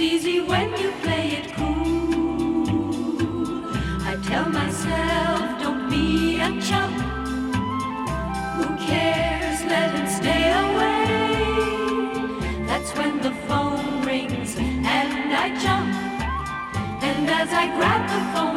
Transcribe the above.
easy when you play it cool. I tell myself, don't be a chump. Who cares? Let him stay away. That's when the phone rings and I jump. And as I grab the phone,